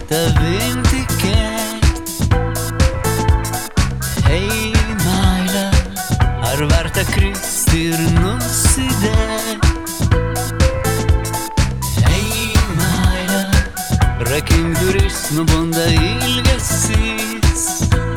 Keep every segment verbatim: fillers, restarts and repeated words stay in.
tavim tikėt. Hei, meile, ar verta kristi ir nusidėt? Hei, meile, rakink duris, nubunda ilgesys.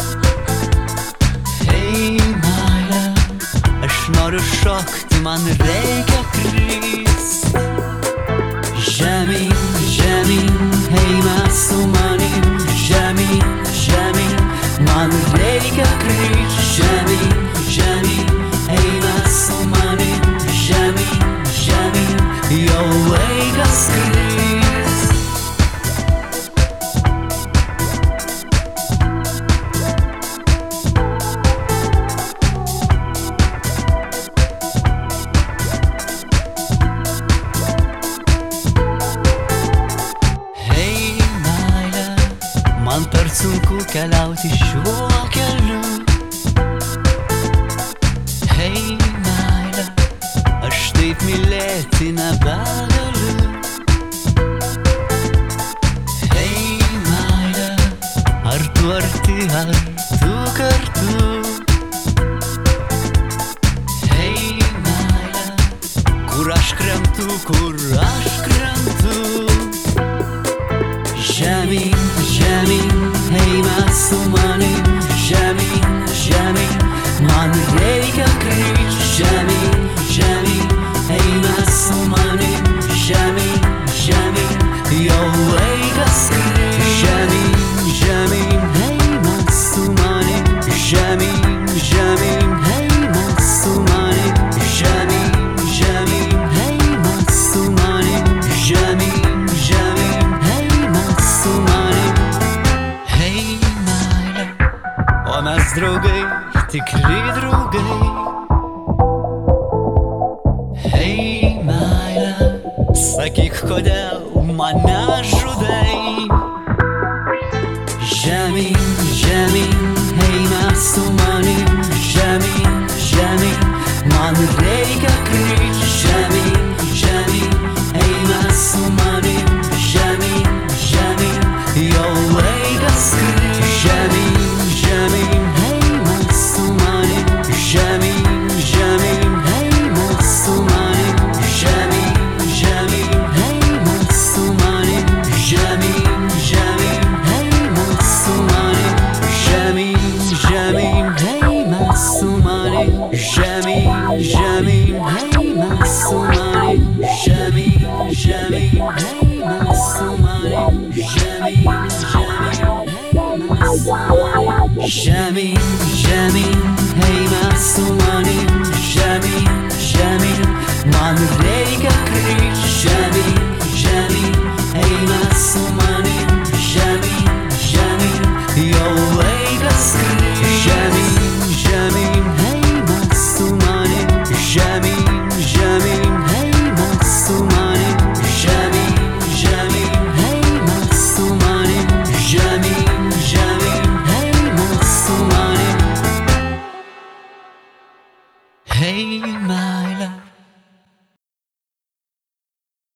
Hei, meile, aš noriu šokti, man reikia krist. Žemyn, žemyn, eime su manim. Žemyn, žemyn, man reikia krist. Žemyn, žemyn, eime su manim. Žemyn, žemyn, jau laikas krist. Man per sunku keliauti šiuo keliu. Hei, meile, aš taip mylėti nebegaliu. Hei, meile, ar tu arti, ar tu kartu? Hei, meile, kur aš krentu, kur aš krentu? Žemyn, žemyn, eime su manim. Žemyn, žemyn, man reikia krist. Žemyn, žemyn, eime su manim. Žemyn, žemyn, jau laikas krist. Žemyn, žemyn, eime su manim. Žemyn, žemyn, eime su manim. Žemyn, žemyn, eime su manim. Žemyn, žemyn, eime su manim. Hei, meile, o mes draugai, tikri draugai. Hei, meile, sakyk, kodėl mane žudai. Žemyn, žemyn, eime su manim. Žemyn, žemyn, man reikia krist. Žemyn, žemyn, eime su manim. Žemyn, žemyn, jau laikas krist. Žemyn, žemyn, eime su manim. Žemyn, žemyn, eime su manim. Žemyn, žemyn, eime su manim. Žemyn, žemyn, eime su manim. Žemyn, žemyn, eime su manim. Žemyn, žemyn, eime su manim. Žemyn, žemyn, eime su manim. Žemyn, žemyn, eime su manim. Žemyn, žemyn, man reikia krist. Žemyn, žemyn, eime su manim. Žemyn, žemyn, jau laikas krist. Žemyn, žemyn, eime su manim. Žemyn, žemyn, eime su manim. Žemyn, žemyn, eime su manim. Žemyn, žemyn, eime su manim. Hei, meile,